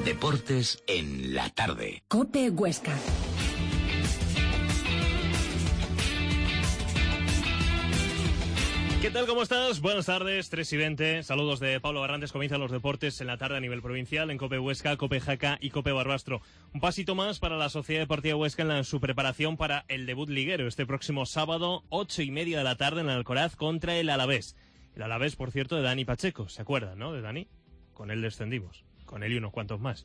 Deportes en la tarde. COPE Huesca. ¿Qué tal? ¿Cómo estás? Buenas tardes, 3:20. Saludos de Pablo Barrantes. Comienzan los deportes en la tarde a nivel provincial en COPE Huesca, COPE Jaca y COPE Barbastro. Un pasito más para la Sociedad Deportiva Huesca en su preparación para el debut liguero este próximo sábado, 8:30 de la tarde en el Alcoraz contra el Alavés. El Alavés, por cierto, de Dani Pacheco. ¿Se acuerdan, no? De Dani. Con él descendimos. Con él y unos cuantos más.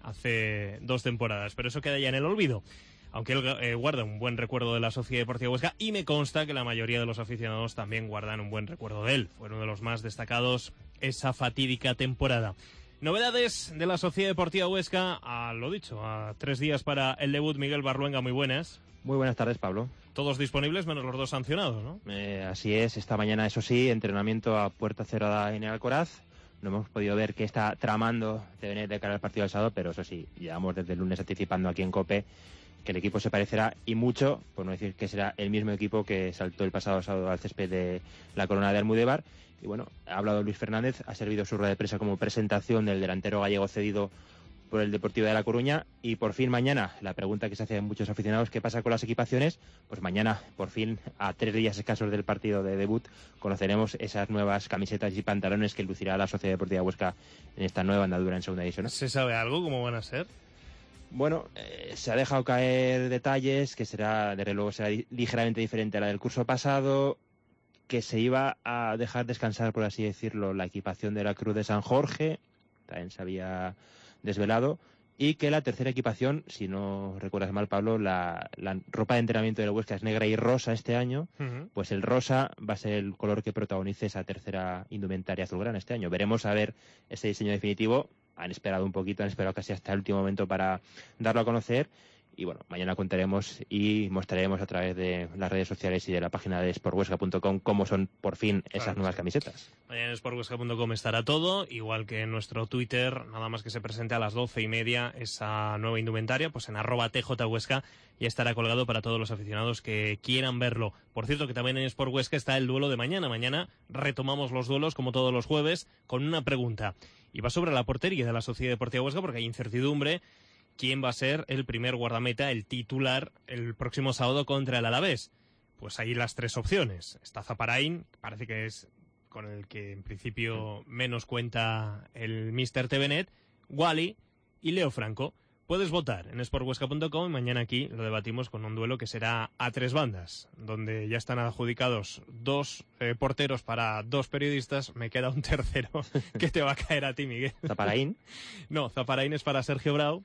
Hace 2 temporadas. Pero eso queda ya en el olvido. Aunque él guarda un buen recuerdo de la Sociedad Deportiva Huesca y me consta que la mayoría de los aficionados también guardan un buen recuerdo de él. Fue uno de los más destacados esa fatídica temporada. Novedades de la Sociedad Deportiva Huesca, lo dicho, a 3 días para el debut. Miguel Barluenga, muy buenas. Muy buenas tardes, Pablo. Todos disponibles menos los 2 sancionados, ¿no? Así es, esta mañana, eso sí, entrenamiento a puerta cerrada en el Alcoraz. No hemos podido ver qué está tramando de cara al partido del sábado, pero eso sí, llevamos desde el lunes anticipando aquí en COPE que el equipo se parecerá y mucho, por no decir que será el mismo equipo que saltó el pasado sábado al césped de la Corona de Almudévar. Y bueno, ha hablado Luis Fernández, ha servido su rueda de prensa como presentación del delantero gallego cedido por el Deportivo de La Coruña. Y por fin mañana, la pregunta que se hace a muchos aficionados, ¿qué pasa con las equipaciones? Pues mañana, por fin, a 3 días escasos del partido de debut, conoceremos esas nuevas camisetas y pantalones que lucirá la Sociedad Deportiva Huesca en esta nueva andadura en segunda división. ¿Se sabe algo? ¿Cómo van a ser? Bueno, se ha dejado caer detalles, que será, desde luego, será ligeramente diferente a la del curso pasado, que se iba a dejar descansar, por así decirlo, la equipación de la Cruz de San Jorge, también se había desvelado, y que la tercera equipación, si no recuerdas mal, Pablo, la ropa de entrenamiento de la Huesca es negra y rosa este año, pues el rosa va a ser el color que protagonice esa tercera indumentaria azulgrana este año. Veremos a ver ese diseño definitivo. Han esperado un poquito, han esperado casi hasta el último momento para darlo a conocer. Y bueno, mañana contaremos y mostraremos a través de las redes sociales y de la página de sporthuesca.com cómo son por fin esas nuevas camisetas. Mañana en sporthuesca.com estará todo, igual que en nuestro Twitter, nada más que se presente a las 12:30 esa nueva indumentaria, pues en @tjhuesca ya estará colgado para todos los aficionados que quieran verlo. Por cierto, que también en Sport Huesca está el duelo de mañana. Mañana retomamos los duelos, como todos los jueves, con una pregunta. Y va sobre la portería de la Sociedad Deportiva Huesca, porque hay incertidumbre. ¿Quién va a ser el primer guardameta, el titular, el próximo sábado contra el Alavés? Pues hay las 3 opciones. Está Zaparain, parece que es con el que en principio menos cuenta el Mr. TVNet, Wally y Leo Franco. Puedes votar en sporthuesca.com y mañana aquí lo debatimos con un duelo que será a 3 bandas, donde ya están adjudicados 2 porteros para 2 periodistas. Me queda un tercero que te va a caer a ti, Miguel. ¿Zaparain? No, Zaparain es para Sergio Brau.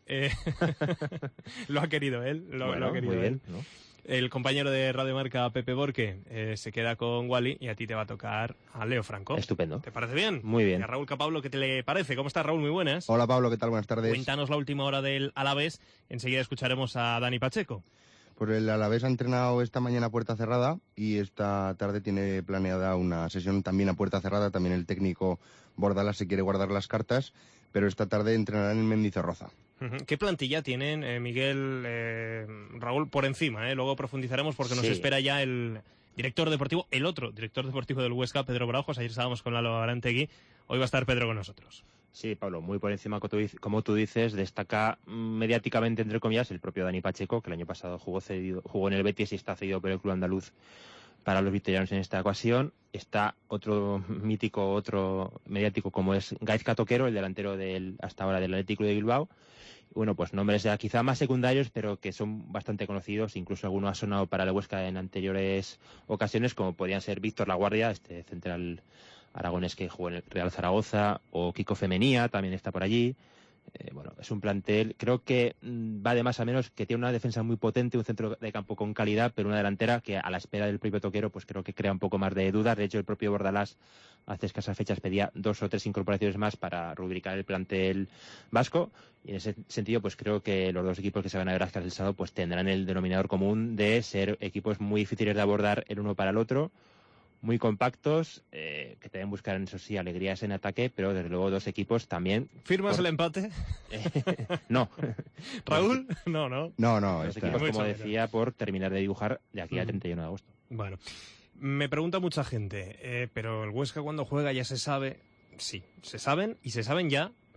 Lo ha querido él, lo ha querido muy él. bien, ¿no? El compañero de Radio Marca, Pepe Borque, se queda con Wally y a ti te va a tocar a Leo Franco. Estupendo. ¿Te parece bien? Muy bien. Y a Raúl Capablo, ¿qué te le parece? ¿Cómo estás, Raúl? Muy buenas. Hola, Pablo, ¿qué tal? Buenas tardes. Cuéntanos la última hora del Alavés. Enseguida escucharemos a Dani Pacheco. Pues el Alavés ha entrenado esta mañana a puerta cerrada y esta tarde tiene planeada una sesión también a puerta cerrada. También el técnico Bordalás se quiere guardar las cartas, pero esta tarde entrenarán en Mendizorroza. ¿Qué plantilla tienen, Miguel, Raúl, por encima? Luego profundizaremos porque nos espera ya el director deportivo, el otro director deportivo del Huesca, Pedro Braujos. Ayer estábamos con Lalo Arantegui, hoy va a estar Pedro con nosotros. Sí, Pablo, muy por encima, como tú dices, destaca mediáticamente, entre comillas, el propio Dani Pacheco, que el año pasado jugó en el Betis y está cedido por el club andaluz para los victorianos en esta ocasión. Está otro mítico, otro mediático como es Gaizka Toquero, el delantero hasta ahora del Athletic Club de Bilbao. Bueno, pues nombres ya quizá más secundarios, pero que son bastante conocidos, incluso alguno ha sonado para el Huesca en anteriores ocasiones, como podían ser Víctor Laguardia, este central aragonés que jugó en el Real Zaragoza, o Kiko Femenía, también está por allí. Bueno, es un plantel, creo que va de más a menos, que tiene una defensa muy potente, un centro de campo con calidad, pero una delantera que a la espera del propio Toquero, pues creo que crea un poco más de dudas. De hecho, el propio Bordalás hace escasas fechas pedía 2 o 3 incorporaciones más para rubricar el plantel vasco, y en ese sentido pues creo que los 2 equipos que se van a ver hasta el sábado pues tendrán el denominador común de ser equipos muy difíciles de abordar el uno para el otro, muy compactos, que deben buscar, eso sí, alegrías en ataque, pero desde luego 2 equipos también... ¿Firmas el empate? No. ¿Raúl? No. No. 2 equipos, como decía, por terminar de dibujar de aquí al 31 de agosto. Bueno, me pregunta mucha gente, pero el Huesca cuando juega ya se sabe... Sí, se saben ya,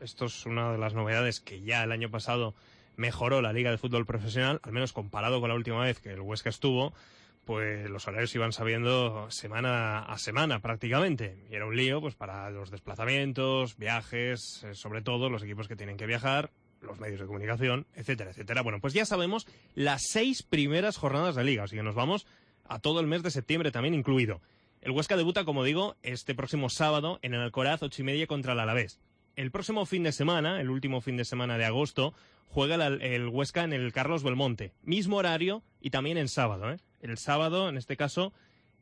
esto es una de las novedades que ya el año pasado mejoró la Liga de Fútbol Profesional, al menos comparado con la última vez que el Huesca estuvo, pues los horarios iban sabiendo semana a semana prácticamente. Y era un lío pues para los desplazamientos, viajes, sobre todo los equipos que tienen que viajar, los medios de comunicación, etcétera, etcétera. Bueno, pues ya sabemos las 6 primeras jornadas de Liga, así que nos vamos a todo el mes de septiembre también incluido. El Huesca debuta, como digo, este próximo sábado en el Alcoraz, 8:30 contra el Alavés. El próximo fin de semana, el último fin de semana de agosto, juega el Huesca en el Carlos Belmonte. Mismo horario y también en sábado, ¿eh? El sábado, en este caso,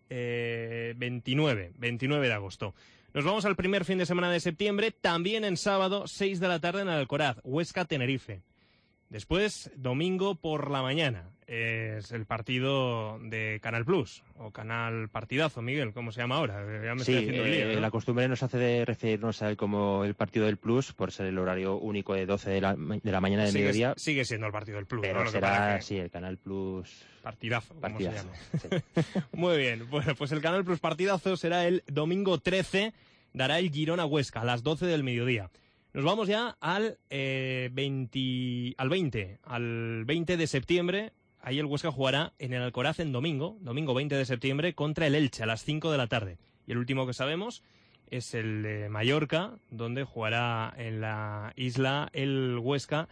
29 de agosto. Nos vamos al primer fin de semana de septiembre, también en sábado, 6 de la tarde en el Alcoraz, Huesca-Tenerife. Después, domingo por la mañana, es el partido de Canal Plus, o Canal Partidazo, Miguel, ¿cómo se llama ahora? Ya me estoy haciendo el lío, ¿no? La costumbre nos hace de referirnos a él como el partido del Plus, por ser el horario único de 12 de la mañana de mediodía. Sigue siendo el partido del Plus, pero ¿no? será, sí, el Canal Plus... Partidazo, como se llama. Sí. Muy bien, bueno, pues el Canal Plus Partidazo será el domingo 13, dará el Girona-Huesca a las 12 del mediodía. Nos vamos ya al 20 de septiembre. Ahí el Huesca jugará en el Alcoraz en domingo 20 de septiembre, contra el Elche a las 5 de la tarde. Y el último que sabemos es el de Mallorca, donde jugará en la isla el Huesca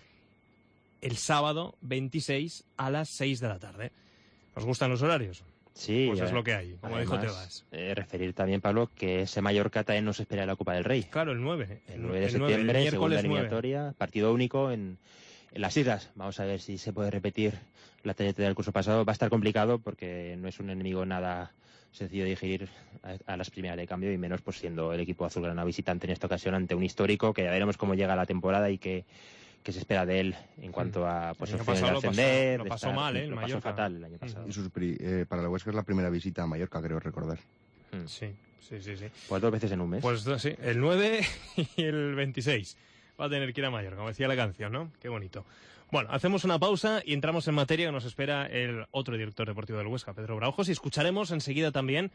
el sábado 26 a las 6 de la tarde. ¿Os gustan los horarios? Sí, pues es lo que hay, como dijo Tebas. Referir también, Pablo, que ese Mallorca también nos espera en la Copa del Rey. Claro, el 9. El 9 de septiembre, segunda eliminatoria, partido único en las islas. Vamos a ver si se puede repetir la trayectoria del curso pasado. Va a estar complicado porque no es un enemigo nada sencillo de digerir a las primeras de cambio, y menos pues siendo el equipo azulgrana visitante en esta ocasión ante un histórico que ya veremos cómo llega la temporada y que se espera de él en cuanto a pues opciones de ascender. Lo pasó mal, el Mallorca. Lo pasó fatal el año pasado. Y para el Huesca es la primera visita a Mallorca, creo recordar. Sí. Pues 2 veces en un mes. Pues sí, el 9 y el 26. Va a tener que ir a Mallorca, como decía la canción, ¿no? Qué bonito. Bueno, hacemos una pausa y entramos en materia, que nos espera el otro director deportivo del Huesca, Pedro Braujos, y escucharemos enseguida también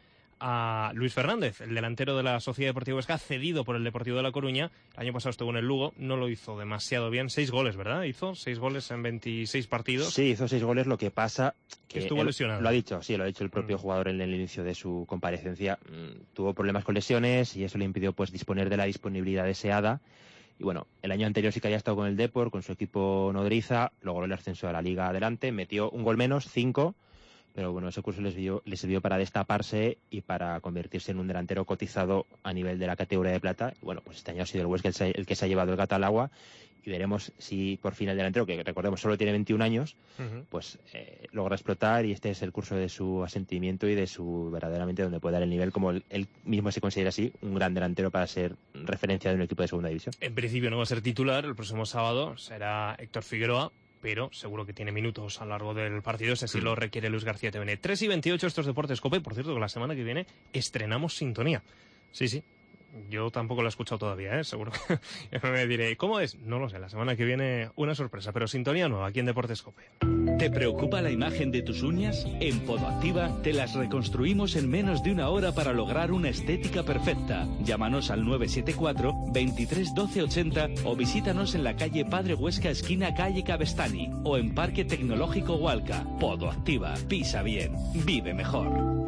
a Luis Fernández, el delantero de la Sociedad Deportiva Huesca, cedido por el Deportivo de La Coruña. El año pasado estuvo en el Lugo, no lo hizo demasiado bien. 6 goles, ¿verdad? Hizo 6 goles en 26 partidos. Sí, hizo 6 goles, lo que pasa que estuvo lesionado. Lo ha dicho el propio jugador en el inicio de su comparecencia. Tuvo problemas con lesiones y eso le impidió pues disponer de la disponibilidad deseada. Y bueno, el año anterior sí que había estado con el Depor, con su equipo nodriza, logró el ascenso a la Liga adelante, metió un gol menos, 5, pero bueno, ese curso le sirvió para destaparse y para convertirse en un delantero cotizado a nivel de la categoría de plata. Y bueno, pues este año ha sido el Huesca el que se ha llevado el gato al agua, y veremos si por fin el delantero, que recordemos solo tiene 21 años, pues logra explotar, y este es el curso de su asentimiento y de su verdaderamente donde puede dar el nivel, como él mismo se considera así, un gran delantero para ser referencia de un equipo de segunda división. En principio no va a ser titular, el próximo sábado será Héctor Figueroa, pero seguro que tiene minutos a lo largo del partido, si así lo requiere Luis García TVN. 3:28, estos Deportes COPE. Por cierto, que la semana que viene estrenamos sintonía. Sí. Yo tampoco la he escuchado todavía, seguro que me diré, ¿cómo es? No lo sé, la semana que viene una sorpresa, pero sintonía nueva aquí en Deportes COPE. ¿Te preocupa la imagen de tus uñas? En Podoactiva te las reconstruimos en menos de una hora para lograr una estética perfecta. Llámanos al 974 23 12 80 o visítanos en la calle Padre Huesca, esquina calle Cabestany, o en Parque Tecnológico Hualca. Podoactiva, pisa bien, vive mejor.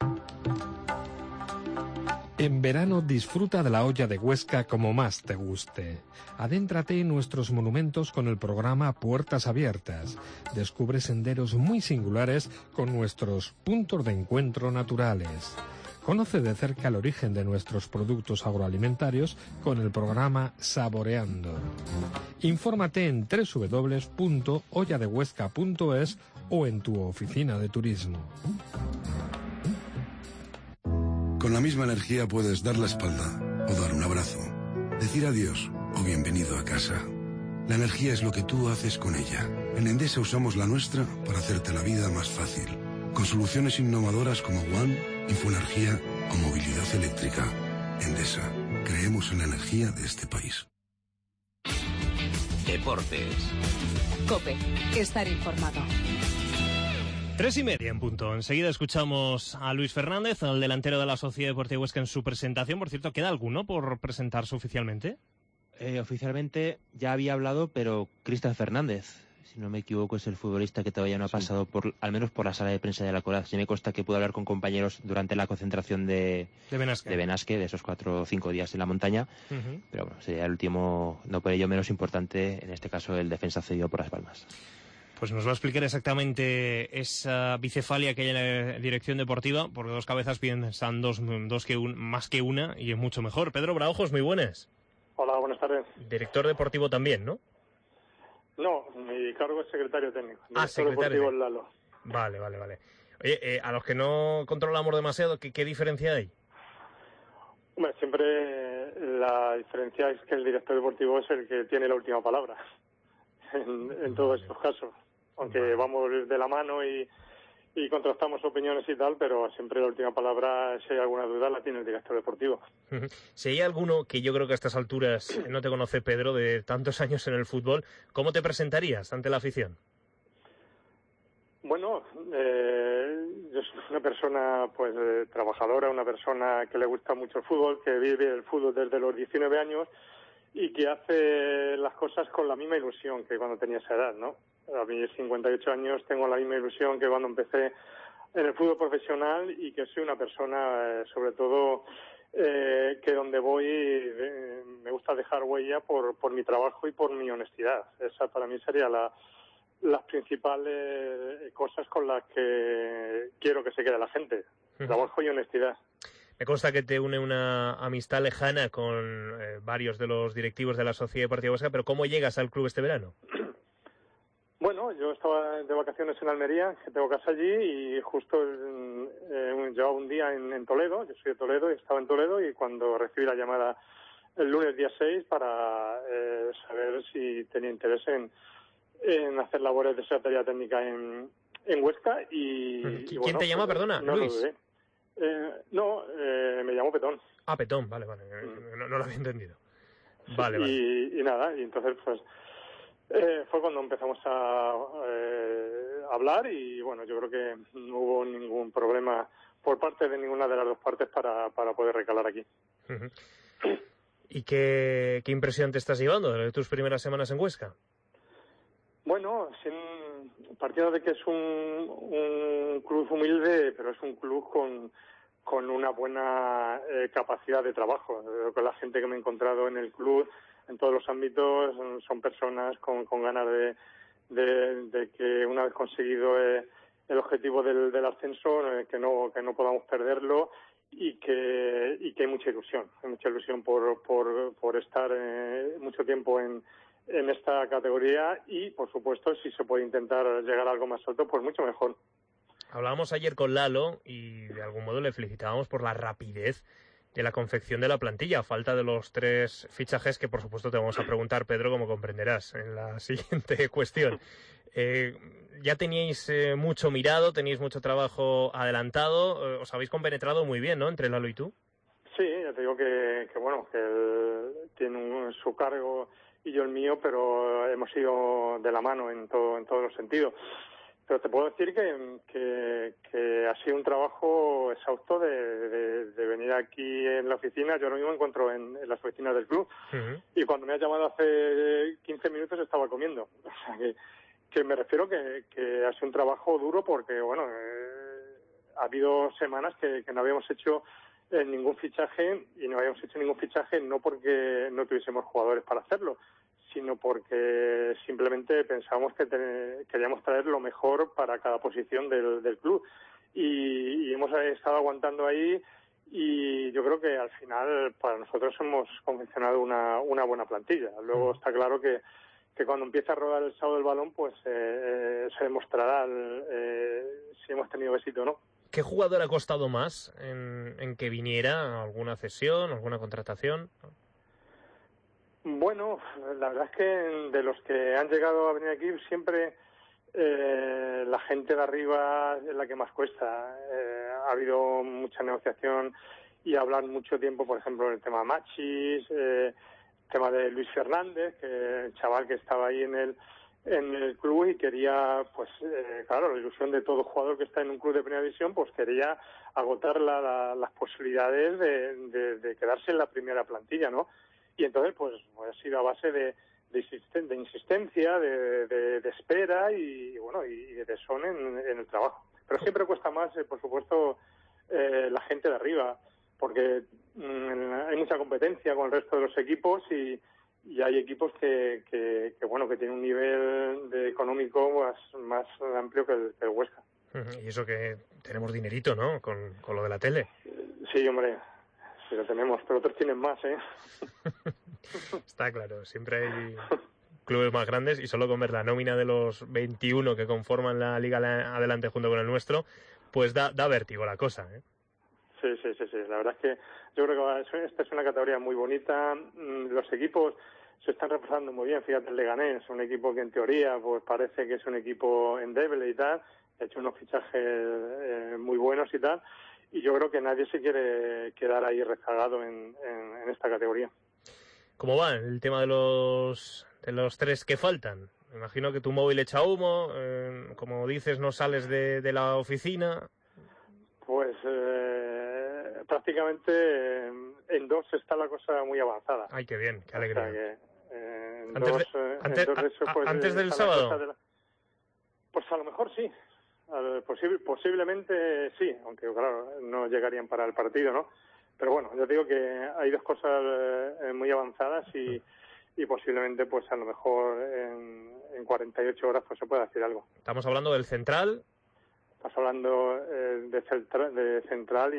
En verano disfruta de la olla de Huesca como más te guste. Adéntrate en nuestros monumentos con el programa Puertas Abiertas. Descubre senderos muy singulares con nuestros puntos de encuentro naturales. Conoce de cerca el origen de nuestros productos agroalimentarios con el programa Saboreando. Infórmate en www.olladehuesca.es o en tu oficina de turismo. Con la misma energía puedes dar la espalda o dar un abrazo, decir adiós o bienvenido a casa. La energía es lo que tú haces con ella. En Endesa usamos la nuestra para hacerte la vida más fácil, con soluciones innovadoras como One, Infoenergía o movilidad eléctrica. Endesa, creemos en la energía de este país. Deportes. COPE, estar informado. 3:30 en punto. Enseguida escuchamos a Luis Fernández, al delantero de la Sociedad Deportiva Huesca, en su presentación. Por cierto, ¿queda alguno por presentarse oficialmente? Oficialmente ya había hablado, pero Cristian Fernández, si no me equivoco, es el futbolista que todavía no ha pasado al menos por la sala de prensa de la Coraz. Sí me consta que pudo hablar con compañeros durante la concentración de Benasque, de esos 4 o 5 días en la montaña. Pero bueno, sería el último, no por ello menos importante, en este caso el defensa cedido por Las Palmas. Pues nos va a explicar exactamente esa bicefalia que hay en la dirección deportiva, porque 2 cabezas piensan más que una, y es mucho mejor. Pedro Braojos, muy buenas. Hola, buenas tardes. Director deportivo también, ¿no? No, mi cargo es secretario técnico. Secretario deportivo en Lalo. Vale. Oye, a los que no controlamos demasiado, ¿qué diferencia hay? Hombre, siempre la diferencia es que el director deportivo es el que tiene la última palabra en todos estos casos. Aunque vamos de la mano y contrastamos opiniones y tal, pero siempre la última palabra, si hay alguna duda, la tiene el director deportivo. Si hay alguno que yo creo que a estas alturas no te conoce, Pedro, de tantos años en el fútbol, ¿cómo te presentarías ante la afición? Bueno, yo soy una persona pues trabajadora, una persona que le gusta mucho el fútbol, que vive el fútbol desde los 19 años y que hace las cosas con la misma ilusión que cuando tenía esa edad, ¿no? A mis 58 años tengo la misma ilusión que cuando empecé en el fútbol profesional y que soy una persona, sobre todo, que donde voy me gusta dejar huella por mi trabajo y por mi honestidad. Esa para mí sería las principales cosas con las que quiero que se quede la gente. Trabajo y honestidad. Me consta que te une una amistad lejana con varios de los directivos de la Sociedad Deportiva Huesca, pero ¿cómo llegas al club este verano? Bueno, yo estaba de vacaciones en Almería, que tengo casa allí, y justo llevaba un día en Toledo. Yo soy de Toledo y estaba en Toledo, y cuando recibí la llamada el lunes día 6 para saber si tenía interés en hacer labores de secretaría técnica en Huesca. ¿Quién bueno, te llama, perdona? No Luis. Me llamo Petón. Ah, Petón, vale. No lo había entendido. Vale. Y nada, y entonces pues fue cuando empezamos a hablar, y bueno, yo creo que no hubo ningún problema por parte de ninguna de las dos partes para poder recalar aquí. ¿Y qué impresión te estás llevando de tus primeras semanas en Huesca? Bueno, partiendo de que es un club humilde, pero es un club con una buena capacidad de trabajo. Con la gente que me he encontrado en el club, en todos los ámbitos, son personas con ganas de que una vez conseguido el objetivo del ascenso, que no podamos perderlo, y que hay mucha ilusión por estar mucho tiempo en esta categoría, y por supuesto si se puede intentar llegar a algo más alto, pues mucho mejor. Hablábamos ayer con Lalo y de algún modo le felicitábamos por la rapidez de la confección de la plantilla, a falta de los 3 fichajes que por supuesto te vamos a preguntar, Pedro, como comprenderás en la siguiente cuestión. Ya teníais mucho mirado, teníais mucho trabajo adelantado, os habéis compenetrado muy bien, ¿no?, entre Lalo y tú. Sí, ya te digo que él tiene su cargo y yo el mío, pero hemos ido de la mano en todos los sentidos. Pero te puedo decir que ha sido un trabajo exhausto de venir aquí en la oficina. Yo ahora mismo me encuentro en las oficinas del club, y cuando me has llamado hace 15 minutos estaba comiendo. O sea que me refiero que ha sido un trabajo duro, porque bueno, ha habido semanas que no habíamos hecho ningún fichaje, y no habíamos hecho ningún fichaje no porque no tuviésemos jugadores para hacerlo, sino porque simplemente pensábamos que queríamos traer lo mejor para cada posición del club, y hemos estado aguantando ahí, y yo creo que al final para nosotros hemos confeccionado una buena plantilla. Luego está claro que cuando empieza a rodar el sábado del balón, pues se demostrará si hemos tenido éxito o no. ¿Qué jugador ha costado más en que viniera? ¿Alguna cesión, alguna contratación? Bueno, la verdad es que de los que han llegado a venir aquí siempre la gente de arriba es la que más cuesta. Ha habido mucha negociación y hablan mucho tiempo, por ejemplo, el tema de Machis, el tema de Luis Fernández, que el chaval que estaba ahí en el club y quería, pues claro, la ilusión de todo jugador que está en un club de primera división, pues quería agotar las posibilidades de quedarse en la primera plantilla, ¿no? y entonces pues ha sido a base de insistencia, de espera y bueno, y de tesón en el trabajo. Pero siempre cuesta más, por supuesto, la gente de arriba, porque hay mucha competencia con el resto de los equipos y hay equipos que tienen un nivel económico más amplio que el Huesca. Y eso que tenemos dinerito, ¿no? Con lo de la tele. Sí, hombre, sí lo tenemos, pero otros tienen más, ¿eh? Está claro, siempre hay clubes más grandes y solo con ver la nómina de los 21 que conforman la Liga Adelante junto con el nuestro, pues da vértigo la cosa, ¿eh? Sí. La verdad es que yo creo que esta es una categoría muy bonita. Los equipos se están reforzando muy bien. Fíjate, el Leganés, un equipo que en teoría pues parece que es un equipo endeble y tal. Ha hecho unos fichajes muy buenos y tal. Y yo creo que nadie se quiere quedar ahí rezagado en esta categoría. ¿Cómo va el tema de los 3 que faltan? Me imagino que tu móvil echa humo, como dices, no sales de la oficina. Pues prácticamente en 2 está la cosa muy avanzada. Ay, qué bien, qué alegría. O sea que, antes del sábado. Pues a lo mejor sí. Posiblemente sí, aunque claro, no llegarían para el partido, ¿no? Pero bueno, yo digo que hay 2 cosas muy avanzadas y posiblemente pues a lo mejor en 48 horas pues se pueda hacer algo. Estamos hablando del central. Estás hablando de central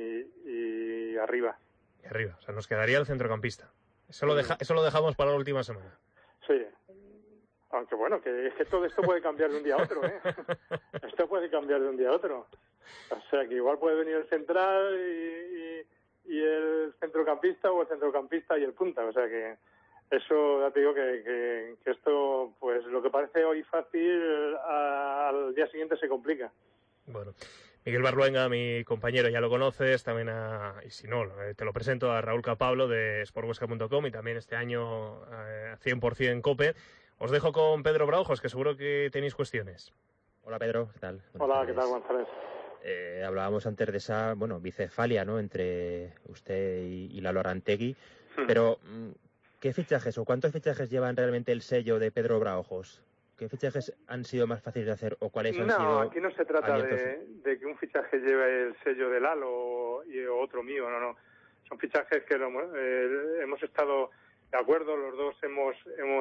y arriba. Y arriba, o sea, nos quedaría el centrocampista. Eso lo dejamos para la última semana. Sí. Aunque bueno, que es que todo esto puede cambiar de un día a otro, ¿eh? Esto puede cambiar de un día a otro. O sea, que igual puede venir el central y el centrocampista o el centrocampista y el punta. O sea, que eso ya te digo que esto, pues lo que parece hoy fácil, al día siguiente se complica. Bueno, Miguel Barluenga, mi compañero, ya lo conoces, también y si no, te lo presento a Raúl Capablo de sporthuesca.com y también este año 100% COPE. Os dejo con Pedro Braujos, que seguro que tenéis cuestiones. Hola Pedro, ¿qué tal? Hola, ¿qué tal? Buenas tardes. Hablábamos antes de esa, bicefalia, ¿no?, entre usted y Lalo Arantegui, pero ¿qué fichajes o cuántos fichajes llevan realmente el sello de Pedro Braujos? ¿Qué fichajes han sido más fáciles de hacer o cuáles han sido? No, aquí no se trata abiertos? de que un fichaje lleve el sello de Lalo o otro mío, no. Son fichajes que hemos estado de acuerdo, los dos hemos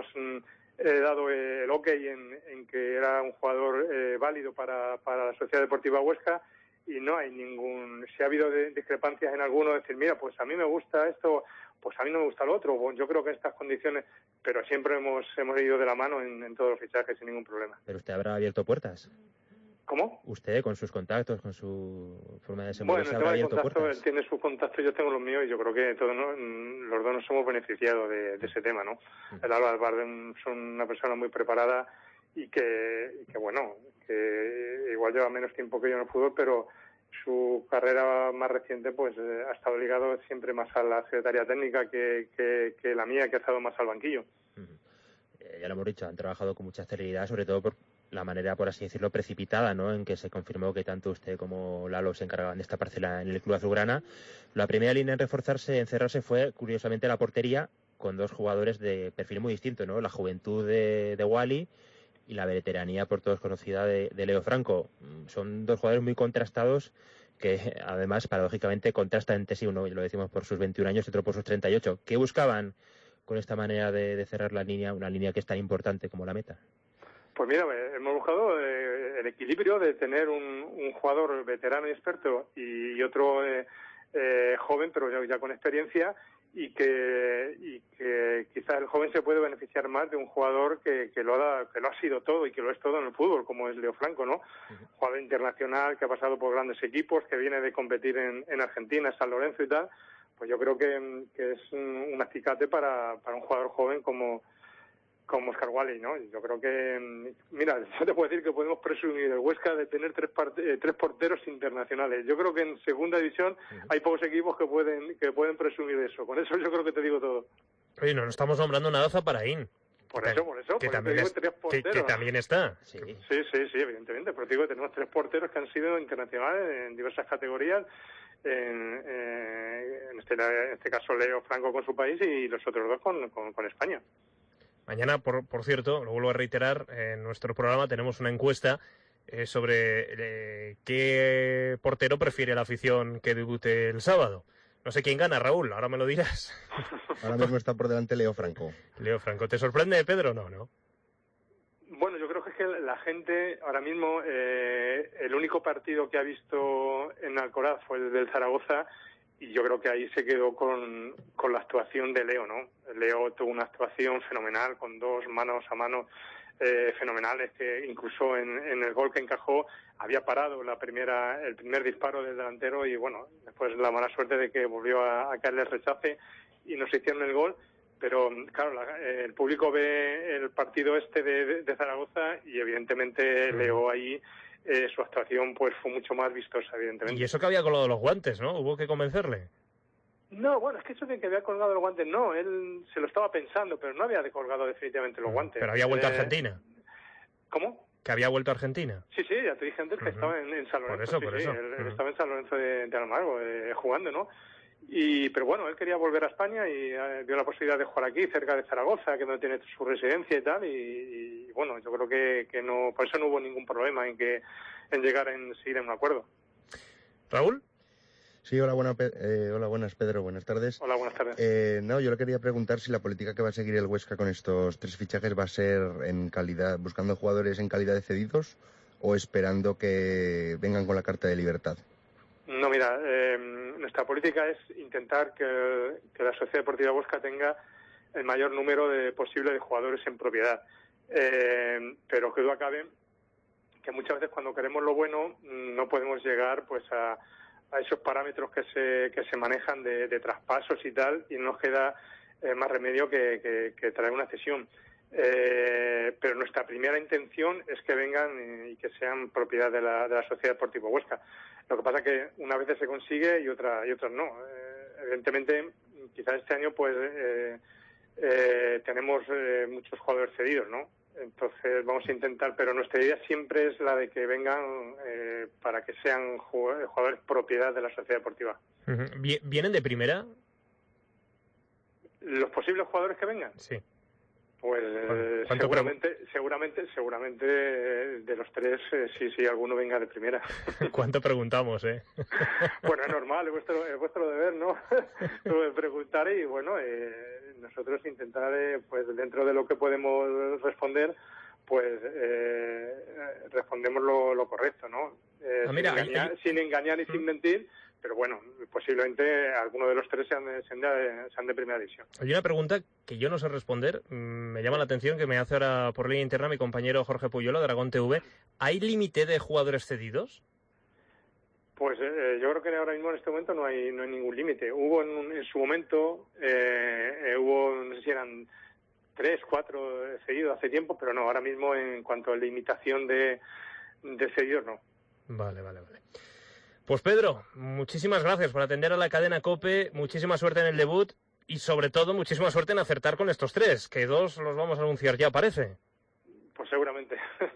dado el ok en que era un jugador válido para la Sociedad Deportiva Huesca y no hay si ha habido discrepancias en alguno, decir, mira, pues a mí me gusta esto, pues a mí no me gusta lo otro, yo creo que estas condiciones, pero siempre hemos ido de la mano en todos los fichajes sin ningún problema. ¿Pero usted habrá abierto puertas? ¿Cómo? Usted, con sus contactos, con su forma de desenvolverse, habrá abierto puertas. Él tiene sus contactos, yo tengo los míos y yo creo que todos los dos nos hemos beneficiado de ese tema, ¿no? El Álvaro Albarden son una persona muy preparada y que igual lleva menos tiempo que yo en el fútbol, pero su carrera más reciente pues ha estado ligado siempre más a la secretaría técnica que la mía, que ha estado más al banquillo. Ya lo hemos dicho, han trabajado con mucha celeridad, sobre todo por la manera, por así decirlo, precipitada, ¿no?, en que se confirmó que tanto usted como Lalo se encargaban de esta parcela en el Club Azulgrana. La primera línea en encerrarse fue, curiosamente, la portería, con 2 jugadores de perfil muy distinto, ¿no? La juventud de Wally y la veteranía por todos conocida de Leo Franco. Son 2 jugadores muy contrastados que, además, paradójicamente, contrastan entre sí. Uno, lo decimos, por sus 21 años y otro por sus 38. ¿Qué buscaban con esta manera de cerrar la línea, una línea que es tan importante como la meta? Pues mira, hemos buscado el equilibrio de tener un jugador veterano y experto y otro joven, pero ya con experiencia, y que quizás el joven se puede beneficiar más de un jugador que lo ha sido todo y que lo es todo en el fútbol, como es Leo Franco, ¿no? Jugador internacional que ha pasado por grandes equipos, que viene de competir en Argentina, San Lorenzo y tal. Pues yo creo que es un acicate para un jugador joven como Oscar Wally, ¿no? Yo creo que, mira, yo te puedo decir que podemos presumir el Huesca de tener 3 porteros internacionales. Yo creo que en segunda división hay pocos equipos que pueden presumir de eso. Con eso yo creo que te digo todo. Oye, no estamos nombrando nada a Zaparaín. Por eso, que también que también está. Sí, evidentemente. Pero te digo que tenemos 3 porteros que han sido internacionales en diversas categorías en este caso Leo Franco con su país y los otros dos con España. Mañana, por cierto, lo vuelvo a reiterar, en nuestro programa tenemos una encuesta sobre qué portero prefiere la afición que debute el sábado. No sé quién gana, Raúl, ahora me lo dirás. Ahora mismo está por delante Leo Franco. Leo Franco, ¿te sorprende, Pedro? No. Bueno, yo creo que es que la gente, ahora mismo, el único partido que ha visto en Alcoraz fue el del Zaragoza, y yo creo que ahí se quedó con la actuación de Leo, ¿no? Leo tuvo una actuación fenomenal, con dos manos a mano fenomenales, que incluso en el gol que encajó había parado el primer disparo del delantero, y bueno, después la mala suerte de que volvió a caerle el rechace y nos hicieron el gol. Pero claro, el público ve el partido de Zaragoza y evidentemente Leo ahí su actuación pues fue mucho más vistosa, evidentemente. Y eso que había colgado los guantes, ¿no? ¿Hubo que convencerle? No, bueno, es que eso de que había colgado los guantes, no, él se lo estaba pensando, pero no había colgado definitivamente los guantes. Pero había vuelto a Argentina. ¿Cómo? ¿Que había vuelto a Argentina? Sí, ya te dije antes que estaba en San Lorenzo. Por eso. Él estaba en San Lorenzo de Almagro jugando, ¿no? Pero bueno, él quería volver a España y vio la posibilidad de jugar aquí, cerca de Zaragoza, que no tiene su residencia y tal, y bueno, yo creo que no, por eso no hubo ningún problema en llegar en seguir en un acuerdo. ¿Raúl? Sí, hola, buenas, Pedro, buenas tardes. Hola, buenas tardes. Yo le quería preguntar si la política que va a seguir el Huesca con estos 3 fichajes va a ser en calidad, buscando jugadores en calidad de cedidos o esperando que vengan con la carta de libertad. No, mira, nuestra política es intentar que la Sociedad Deportiva Huesca tenga el mayor número posible de jugadores en propiedad. Pero que duda cabe que muchas veces cuando queremos lo bueno no podemos llegar pues a esos parámetros que se manejan de traspasos y tal, y no nos queda más remedio que traer una cesión. Pero nuestra primera intención es que vengan y que sean propiedad de la Sociedad Deportiva Huesca. Lo que pasa es que unas veces se consigue y otras no. Evidentemente, quizás este año pues tenemos muchos jugadores cedidos, ¿no? Entonces vamos a intentar, pero nuestra idea siempre es la de que vengan para que sean jugadores propiedad de la Sociedad Deportiva. ¿Vienen de primera? ¿Los posibles jugadores que vengan? Sí. Pues seguramente de los 3 sí alguno venga de primera. ¿Cuánto preguntamos, Bueno, es normal, es vuestro deber, ¿no? Preguntar y bueno, nosotros intentar pues dentro de lo que podemos responder, pues respondemos lo correcto, ¿no? Sin engañar y sin mentir. Pero bueno, posiblemente alguno de los 3 sean de primera división. Hay una pregunta que yo no sé responder, me llama la atención, que me hace ahora por línea interna mi compañero Jorge Puyolo de Aragón TV. ¿Hay límite de jugadores cedidos? Pues yo creo que ahora mismo en este momento no hay ningún límite. Hubo en su momento, no sé si eran 3, 4 cedidos hace tiempo, pero no, ahora mismo en cuanto a limitación de cedidos no. Vale. Pues Pedro, muchísimas gracias por atender a la cadena COPE, muchísima suerte en el debut y sobre todo muchísima suerte en acertar con estos 3, que 2 los vamos a anunciar ya, parece. Pues seguramente,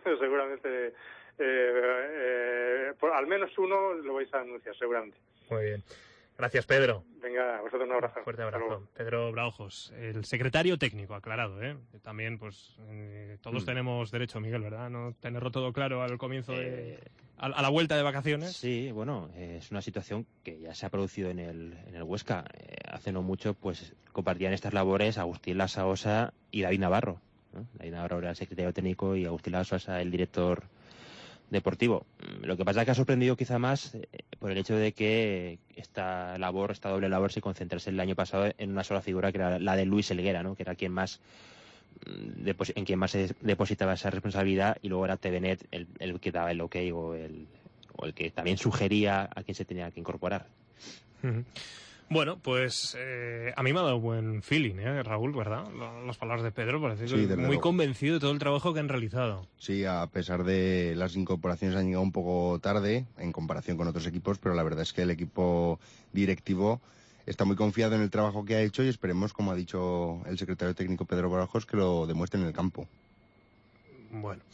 al menos uno lo vais a anunciar, seguramente. Muy bien. Gracias, Pedro. Venga, a vosotros un abrazo. Fuerte abrazo. Pedro Braujos, el secretario técnico, aclarado, También, pues, todos tenemos derecho, Miguel, ¿verdad? No tenerlo todo claro al comienzo a la vuelta de vacaciones. Sí, bueno, es una situación que ya se ha producido en el Huesca. Hace no mucho, pues, compartían estas labores Agustín Lasaosa y David Navarro, ¿no? David Navarro era el secretario técnico y Agustín Lasaosa el director deportivo. Lo que pasa es que ha sorprendido quizá más por el hecho de que esta doble labor se concentrase el año pasado en una sola figura, que era la de Luis Helguera, ¿no? Que era en quien más se depositaba esa responsabilidad, y luego era TVNet el que daba el ok o el que también sugería a quién se tenía que incorporar. Bueno, pues a mí me ha dado buen feeling, Raúl, ¿verdad? Las palabras de Pedro, parece que muy convencido de todo el trabajo que han realizado. Sí, a pesar de las incorporaciones han llegado un poco tarde en comparación con otros equipos, pero la verdad es que el equipo directivo está muy confiado en el trabajo que ha hecho y esperemos, como ha dicho el secretario técnico Pedro Braujos, que lo demuestre en el campo. Bueno,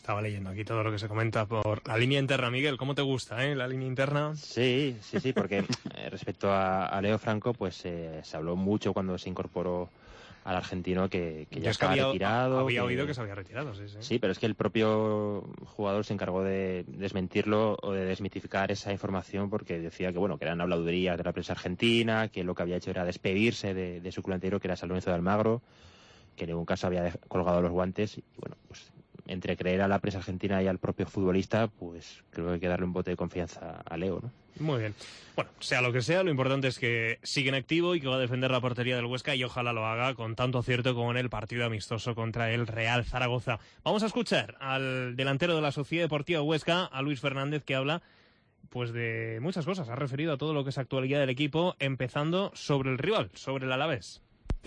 Estaba leyendo aquí todo lo que se comenta por la línea interna. Miguel, ¿cómo te gusta, la línea interna? Sí, porque respecto a Leo Franco, pues se habló mucho cuando se incorporó al argentino que ya estaba retirado. Había oído que se había retirado, sí. Sí, pero es que el propio jugador se encargó de desmentirlo o de desmitificar esa información porque decía que que eran habladurías de la prensa argentina, que lo que había hecho era despedirse de su delantero, que era San Lorenzo de Almagro, que en ningún caso había colgado los guantes. Y pues entre creer a la prensa argentina y al propio futbolista, pues creo que hay que darle un voto de confianza a Leo, ¿no? Muy bien. Bueno, sea lo que sea, lo importante es que sigue en activo y que va a defender la portería del Huesca y ojalá lo haga con tanto acierto como en el partido amistoso contra el Real Zaragoza. Vamos a escuchar al delantero de la Sociedad Deportiva Huesca, a Luis Fernández, que habla pues de muchas cosas. Ha referido a todo lo que es actualidad del equipo, empezando sobre el rival, sobre el Alavés.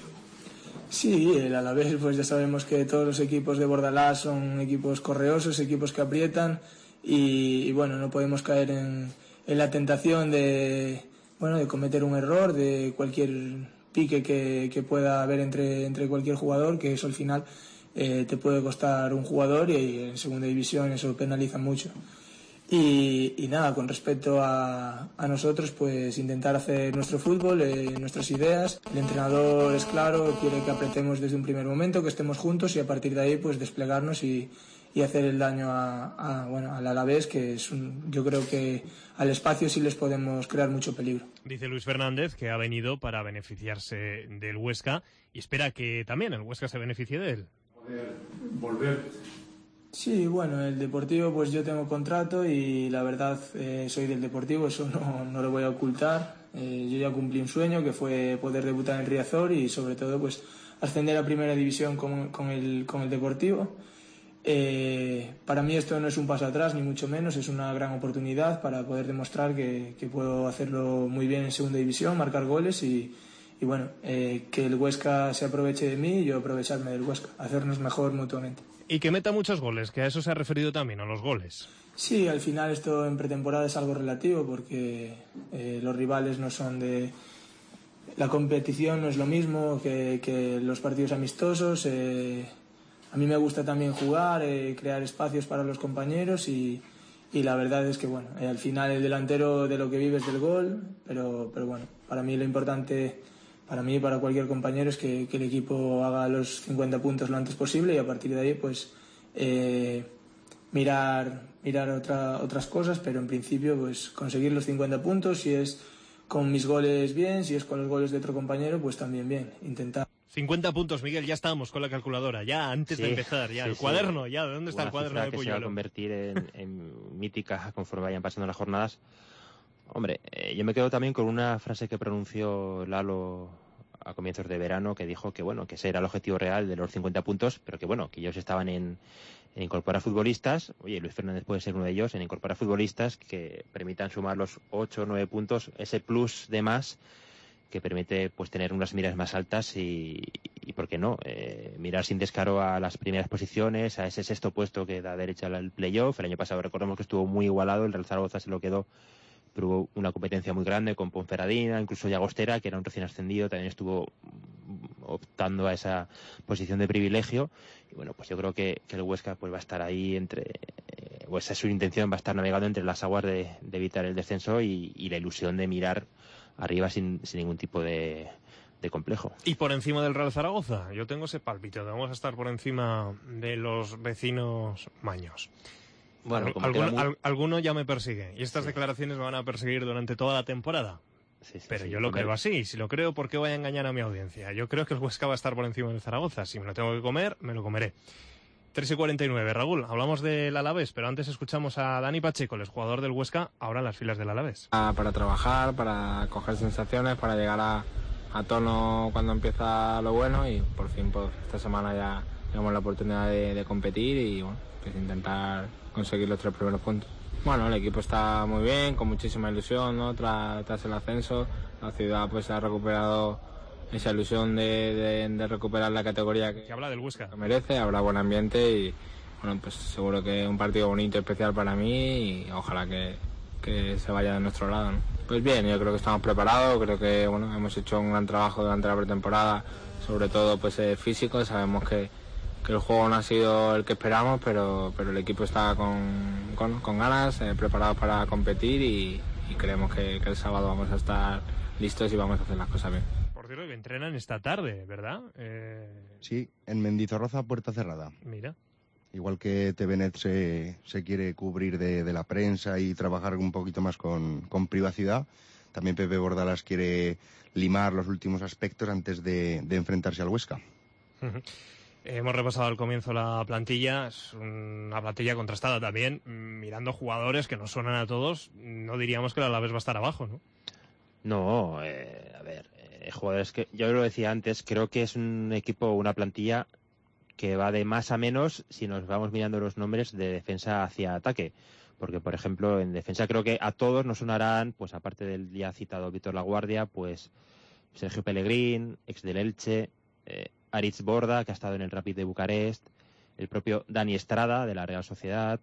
Sí, el Alavés, pues ya sabemos que todos los equipos de Bordalás son equipos correosos, equipos que aprietan y no podemos caer en la tentación de cometer un error, de cualquier pique que pueda haber entre cualquier jugador, que eso al final te puede costar un jugador y en segunda división eso penaliza mucho. Y nada, con respecto a nosotros, pues intentar hacer nuestro fútbol, nuestras ideas. El entrenador es claro, quiere que apretemos desde un primer momento, que estemos juntos y a partir de ahí pues desplegarnos y hacer el daño al Alavés, que yo creo que al espacio sí les podemos crear mucho peligro. Dice Luis Fernández que ha venido para beneficiarse del Huesca y espera que también el Huesca se beneficie de él. Volver. Sí, el Deportivo, pues yo tengo contrato y la verdad soy del Deportivo, eso no lo voy a ocultar. Yo ya cumplí un sueño que fue poder debutar en Riazor y sobre todo pues ascender a Primera División con el Deportivo. Para mí esto no es un paso atrás, ni mucho menos, es una gran oportunidad para poder demostrar que puedo hacerlo muy bien en Segunda División, marcar goles y que el Huesca se aproveche de mí y yo aprovecharme del Huesca, hacernos mejor mutuamente. Y que meta muchos goles, que a eso se ha referido también, a los goles. Sí, al final esto en pretemporada es algo relativo porque los rivales no son de... La competición no es lo mismo que los partidos amistosos. A mí me gusta también jugar, crear espacios para los compañeros y la verdad es que al final el delantero de lo que vive es del gol, pero para mí lo importante... Para mí y para cualquier compañero es que el equipo haga los 50 puntos lo antes posible y a partir de ahí pues mirar otras cosas, pero en principio pues conseguir los 50 puntos, si es con mis goles bien, si es con los goles de otro compañero pues también bien, intentar. 50 puntos, Miguel, ya estamos con la calculadora, ya antes de empezar, el cuaderno, ya, ¿dónde está el cuaderno de Puyol? Que se va a convertir en mítica conforme vayan pasando las jornadas. Hombre, yo me quedo también con una frase que pronunció Lalo a comienzos de verano, que dijo que ese era el objetivo real de los 50 puntos, pero que ellos estaban en incorporar futbolistas. Oye, Luis Fernández puede ser uno de ellos, en incorporar futbolistas que permitan sumar los 8 o 9 puntos, ese plus de más que permite pues tener unas miras más altas y ¿por qué no? Mirar sin descaro a las primeras posiciones, a ese sexto puesto que da derecha al playoff. El año pasado recordemos que estuvo muy igualado, el Real Zaragoza se lo quedó, pero hubo una competencia muy grande con Ponferradina, incluso Llagostera, que era un recién ascendido, también estuvo optando a esa posición de privilegio. Y pues yo creo que el Huesca pues va a estar ahí esa es su intención, va a estar navegando entre las aguas de evitar el descenso y la ilusión de mirar arriba sin ningún tipo de complejo. Y por encima del Real Zaragoza, yo tengo ese pálpito, vamos a estar por encima de los vecinos maños. Bueno, alguno ya me persigue y estas declaraciones me van a perseguir durante toda la temporada. Pero yo lo creo así. Si lo creo, ¿por qué voy a engañar a mi audiencia? Yo creo que el Huesca va a estar por encima del Zaragoza. Si me lo tengo que comer, me lo comeré. 3:49. Raúl, hablamos del Alavés, pero antes escuchamos a Dani Pacheco, el jugador del Huesca, ahora en las filas del Alavés. Para trabajar, para coger sensaciones, para llegar a tono cuando empieza lo bueno y por fin pues, esta semana ya tenemos la oportunidad de competir y pues intentar conseguir los 3 primeros puntos. Bueno, el equipo está muy bien, con muchísima ilusión, ¿no? Tras el ascenso, la ciudad pues ha recuperado esa ilusión de recuperar la categoría que habla del Huesca, que merece, habrá buen ambiente y pues seguro que es un partido bonito, especial para mí y ojalá que se vaya de nuestro lado, ¿no? Pues bien, yo creo que estamos preparados, creo que hemos hecho un gran trabajo durante la pretemporada, sobre todo pues físico, sabemos que el juego no ha sido el que esperamos, pero el equipo está con ganas, preparado para competir y creemos que el sábado vamos a estar listos y vamos a hacer las cosas bien. Por cierto, que entrenan esta tarde, ¿verdad? Sí, en Mendizorroza, puerta cerrada. Mira. Igual que TVNet se quiere cubrir de la prensa y trabajar un poquito más con privacidad, también Pepe Bordalas quiere limar los últimos aspectos antes de enfrentarse al Huesca. Hemos repasado al comienzo la plantilla, es una plantilla contrastada también, mirando jugadores que nos suenan a todos, no diríamos que el Alavés va a estar abajo, ¿no? No, a ver, jugadores que yo lo decía antes, creo que es un equipo, una plantilla que va de más a menos si nos vamos mirando los nombres de defensa hacia ataque. Porque, por ejemplo, en defensa creo que a todos nos sonarán, pues aparte del ya citado Víctor Laguardia, pues Sergio Pellegrín, ex del Elche, Aritz Borda, que ha estado en el Rapid de Bucarest, el propio Dani Estrada, de la Real Sociedad,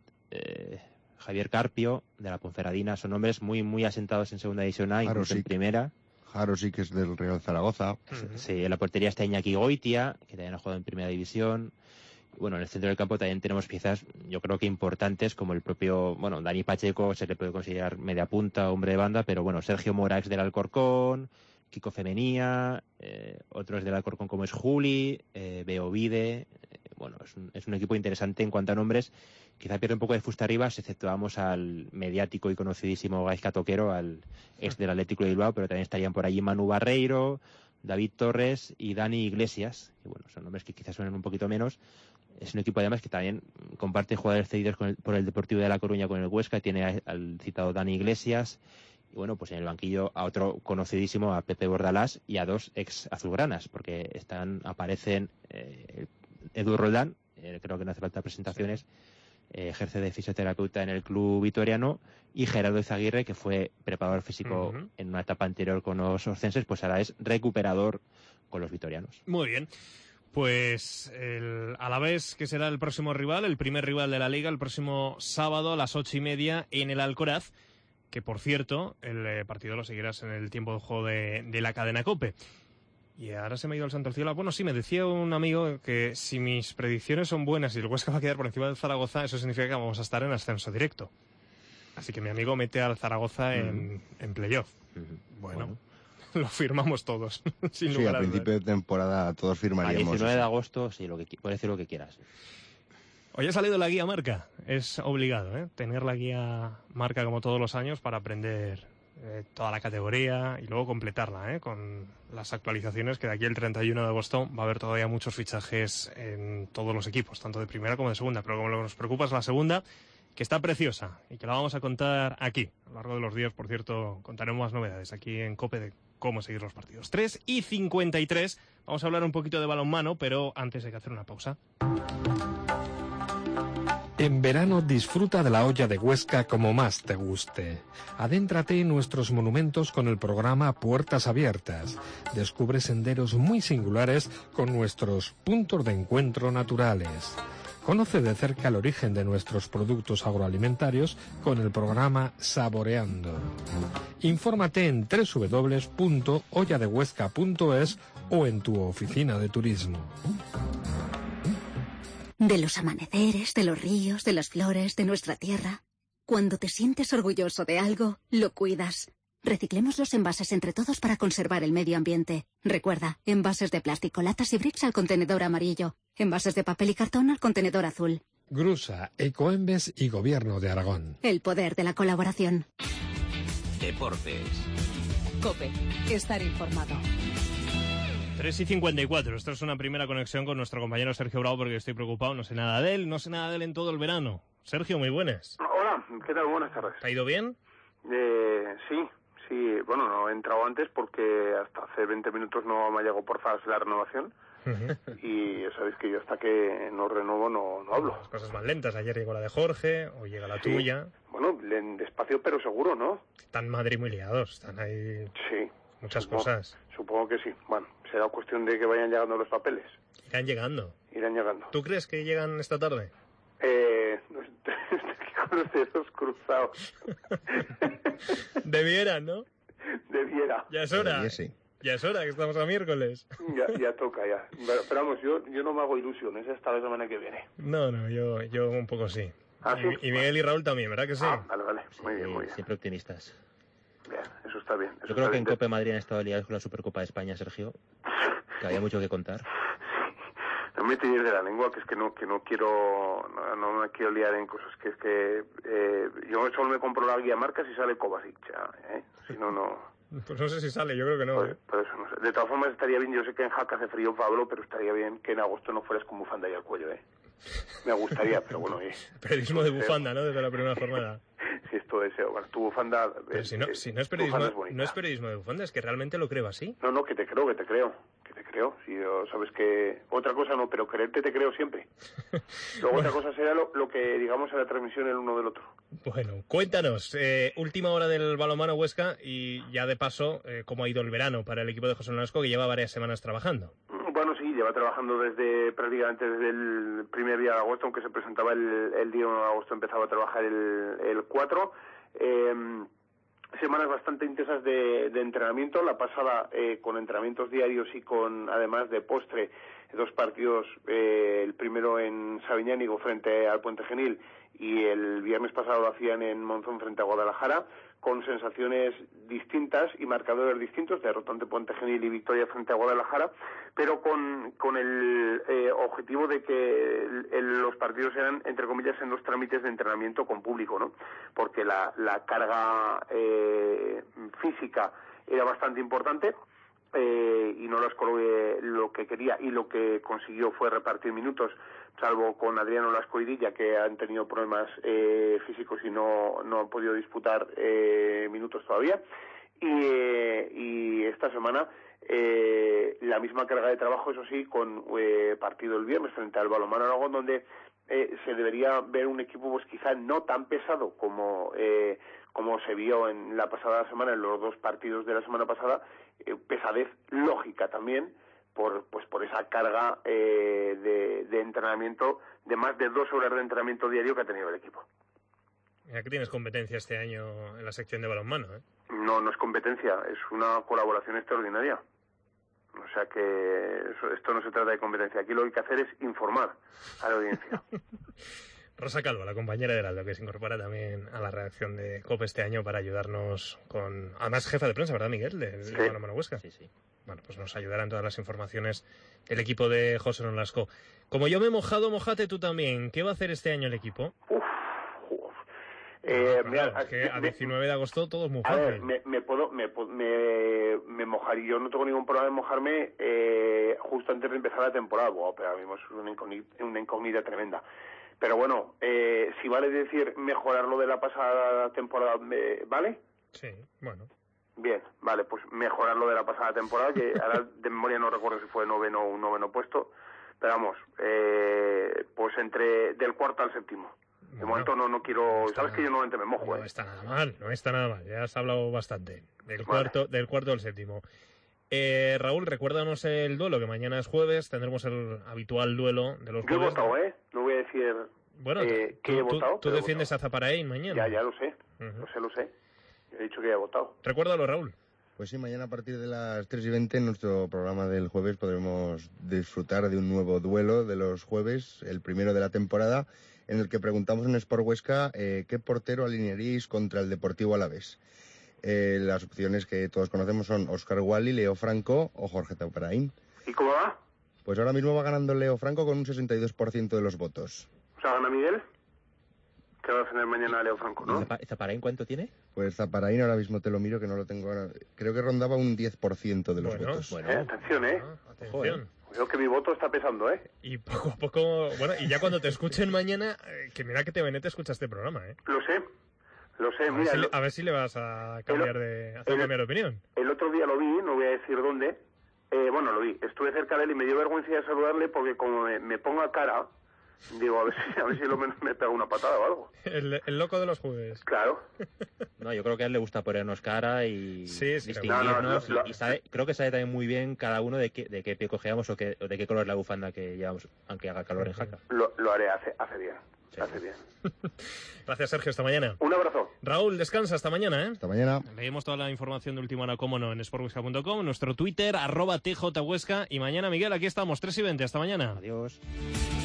Javier Carpio, de la Ponferradina. Son nombres muy, muy asentados en segunda división A, incluso en primera. Jarosik, que es del Real Zaragoza. Sí, en la portería está Iñaki Goitia, que también ha jugado en primera división. Bueno, en el centro del campo también tenemos piezas, yo creo que importantes, como el propio, bueno, Dani Pacheco se le puede considerar media punta, hombre de banda, pero bueno, Sergio Morax del Alcorcón, Kiko Femenía, otros del Alcorcón como es Juli, Beovide. Bueno, es un equipo interesante en cuanto a nombres. Quizá pierde un poco de fusta arriba, si exceptuamos al mediático y conocidísimo Gaizka Toquero, al ex del Atlético de Bilbao, pero también estarían por allí Manu Barreiro, David Torres y Dani Iglesias. Y bueno, son nombres que quizás suenan un poquito menos. Es un equipo además que también comparte jugadores cedidos por el Deportivo de La Coruña con el Huesca. Tiene al citado Dani Iglesias. Y bueno, pues en el banquillo a otro conocidísimo, a Pepe Bordalás, y a dos ex azulgranas, porque aparecen Edu Roldán, creo que no hace falta presentaciones, ejerce de fisioterapeuta en el club vitoriano, y Gerardo Izaguirre, que fue preparador físico en una etapa anterior con los orcenses, pues ahora es recuperador con los vitorianos. Muy bien. Pues el Alavés, que será el próximo rival, el primer rival de la Liga, el próximo sábado a las 8:30 en el Alcoraz, que por cierto, el partido lo seguirás en el tiempo de juego de la cadena COPE. Y ahora se me ha ido el santo al cielo. Bueno, sí, me decía un amigo que si mis predicciones son buenas y el Huesca va a quedar por encima del Zaragoza, eso significa que vamos a estar en ascenso directo. Así que mi amigo mete al Zaragoza en playoff. Bueno, lo firmamos todos, sin lugar a dudas. A principio de temporada todos firmaríamos. A 19 de agosto, sí, puedes decir lo que quieras. Hoy ha salido la guía marca. Es obligado, tener la guía marca como todos los años para aprender toda la categoría y luego completarla con las actualizaciones, que de aquí el 31 de agosto va a haber todavía muchos fichajes en todos los equipos, tanto de primera como de segunda. Pero como lo que nos preocupa es la segunda, que está preciosa y que la vamos a contar aquí. A lo largo de los días, por cierto, contaremos más novedades aquí en COPE de cómo seguir los partidos. 3:53. Vamos a hablar un poquito de balonmano, pero antes hay que hacer una pausa. En verano disfruta de la olla de Huesca como más te guste. Adéntrate en nuestros monumentos con el programa Puertas Abiertas. Descubre senderos muy singulares con nuestros puntos de encuentro naturales. Conoce de cerca el origen de nuestros productos agroalimentarios con el programa Saboreando. Infórmate en www.olladehuesca.es o en tu oficina de turismo. De los amaneceres, de los ríos, de las flores, de nuestra tierra. Cuando te sientes orgulloso de algo, lo cuidas. Reciclemos los envases entre todos para conservar el medio ambiente. Recuerda, envases de plástico, latas y bricks al contenedor amarillo. Envases de papel y cartón al contenedor azul. Grusa, Ecoembes y Gobierno de Aragón. El poder de la colaboración. Deportes. COPE. Estar informado. 3:54. Esto es una primera conexión con nuestro compañero Sergio Bravo, porque estoy preocupado. No sé nada de él en todo el verano. Sergio, muy buenas. Hola, ¿qué tal? Buenas tardes. ¿Te ha ido bien? Sí. Bueno, no he entrado antes porque hasta hace 20 minutos no me ha llegado por favor la renovación. Y sabéis que yo hasta que no renuevo no hablo. Las cosas más lentas. Ayer llegó la de Jorge, hoy llega la tuya. Bueno, despacio pero seguro, ¿no? Están en Madrid muy liados, están ahí... Sí. Muchas cosas. Supongo que sí. Bueno, será cuestión de que vayan llegando los papeles. Irán llegando. ¿Tú crees que llegan esta tarde? Con los dedos cruzados. Debieran, ¿no? Debiera. Ya es hora. Sí. Ya es hora, que estamos a miércoles. Ya toca, ya. Pero vamos, yo no me hago ilusiones hasta la semana que viene. No, yo un poco sí. ¿Ah, sí? Y Miguel y Raúl también, ¿verdad que sí? Vale. Muy bien. Siempre optimistas. Bien, eso está bien. Yo creo que en Copa Madrid han estado liados con la Supercopa de España, Sergio, que había mucho que contar. No me tiréis de la lengua, que es que no quiero, no me quiero liar en cosas, que es que yo solo me compro la guía marcas y sale Kovacic, si no. Pues no sé si sale, yo creo que no. Por eso no sé. De todas formas estaría bien, yo sé que en Jaca hace frío, Pablo, pero estaría bien que en agosto no fueras con bufanda y al cuello, Me gustaría, pero bueno. Periodismo de bufanda, ¿no? Desde la primera jornada. Si esto deseo. Bueno, tu bufanda... Pero si no es periodismo de bufanda, es que realmente lo creo así. No, que te creo. Si sabes que... Otra cosa no, pero creerte te creo siempre. Luego otra cosa será lo que digamos en la transmisión el uno del otro. Bueno, cuéntanos, última hora del balonmano Huesca y ya de paso, cómo ha ido el verano para el equipo de José Nolasco, que lleva varias semanas trabajando. Bueno, sí, lleva trabajando prácticamente desde el primer día de agosto, aunque se presentaba el día 1 de agosto, empezaba a trabajar el 4. Semanas bastante intensas de entrenamiento, la pasada con entrenamientos diarios y con, además de postre, 2 partidos, el primero en Sabiñánigo frente al Puente Genil y el viernes pasado lo hacían en Monzón frente a Guadalajara, con sensaciones distintas y marcadores distintos, derrota ante Puente Genil y victoria frente a Guadalajara, pero con el objetivo de que los partidos eran, entre comillas, en los trámites de entrenamiento con público, ¿no? Porque la carga física era bastante importante, y no lo que quería y lo que consiguió fue repartir minutos, salvo con Adriano Lascoidilla, que han tenido problemas físicos y no han podido disputar minutos todavía. Y esta semana la misma carga de trabajo, eso sí, con partido el viernes frente al Balonmano Aragón, donde se debería ver un equipo pues quizá no tan pesado como se vio en la pasada semana, en los 2 partidos de la semana pasada, pesadez lógica también por esa carga de entrenamiento, de más de 2 horas de entrenamiento diario que ha tenido el equipo. Mira que tienes competencia este año en la sección de balonmano, ¿eh? No es competencia, es una colaboración extraordinaria. O sea que esto no se trata de competencia. Aquí lo que hay que hacer es informar a la audiencia. Rosa Calvo, la compañera de Heraldo, que se incorpora también a la redacción de COPE este año para ayudarnos con... Además, jefa de prensa, ¿verdad, Miguel? De Balonmano Huesca. Sí. Bueno, pues nos ayudarán todas las informaciones el equipo de José Nolasco. Como yo me he mojado, mojate tú también. ¿Qué va a hacer este año el equipo? Mira, es que a 19 de agosto todo es muy fácil. A ver, me mojaría. Yo no tengo ningún problema en mojarme justo antes de empezar la temporada. Bueno, pero ahora mismo es una incógnita tremenda. Pero bueno, si vale decir mejorar lo de la pasada temporada, ¿vale? Sí, bueno. Bien, vale, pues mejorar lo de la pasada temporada, que ahora de memoria no recuerdo si fue 9º o un 9º puesto, pero vamos, pues del 4º al 7º. De momento no quiero... Sabes que yo normalmente me mojo, No está nada mal, ya has hablado bastante. Del cuarto al 7º. Raúl, recuérdanos el duelo, que mañana es jueves, tendremos el habitual duelo de los jueves. Yo he votado, no voy a decir que he votado. Tú defiendes a Zaparaín mañana. Ya lo sé, lo sé. He dicho que he votado. Recuérdalo, Raúl. Pues sí, mañana a partir de las 3:20 en nuestro programa del jueves podremos disfrutar de un nuevo duelo de los jueves, el primero de la temporada, en el que preguntamos en Sport Huesca qué portero alinearíais contra el Deportivo Alavés. Las opciones que todos conocemos son Óscar Wally, Leo Franco o Jorge Zaparaín. ¿Y cómo va? Pues ahora mismo va ganando Leo Franco con un 62% de los votos. O sea, gana Miguel, que va a defender mañana a Leo Franco, ¿no? ¿Zaparaín cuánto tiene? Pues Zaparaín ahora mismo te lo miro, que no lo tengo ahora. Creo que rondaba un 10% de los votos. Bueno. Atención, atención. Creo que mi voto está pesando, Y poco a poco... Bueno, y ya cuando te escuchen mañana, que mira que TVN te escucha este programa, Lo sé, mira... A ver si le vas a cambiar cambiar de opinión. El otro día lo vi, no voy a decir dónde. Lo vi. Estuve cerca de él y me dio vergüenza de saludarle porque como me pongo a cara, digo, a ver si lo menos me pega una patada o algo. El loco de los jueves. Claro. No, yo creo que a él le gusta ponernos cara y distinguirnos. Y creo que sabe también muy bien cada uno de qué pie cojeamos o de qué color es la bufanda que llevamos, aunque haga calor en Jaca. Lo haré, hace bien. Hace bien. Gracias, Sergio. Hasta mañana. Un abrazo. Raúl, descansa. Hasta mañana, ¿eh? Hasta mañana. Leemos toda la información de última hora, cómo no, en sporthuesca.com, nuestro Twitter, @tjhuesca. Y mañana, Miguel, aquí estamos, 3:20. Hasta mañana. Adiós.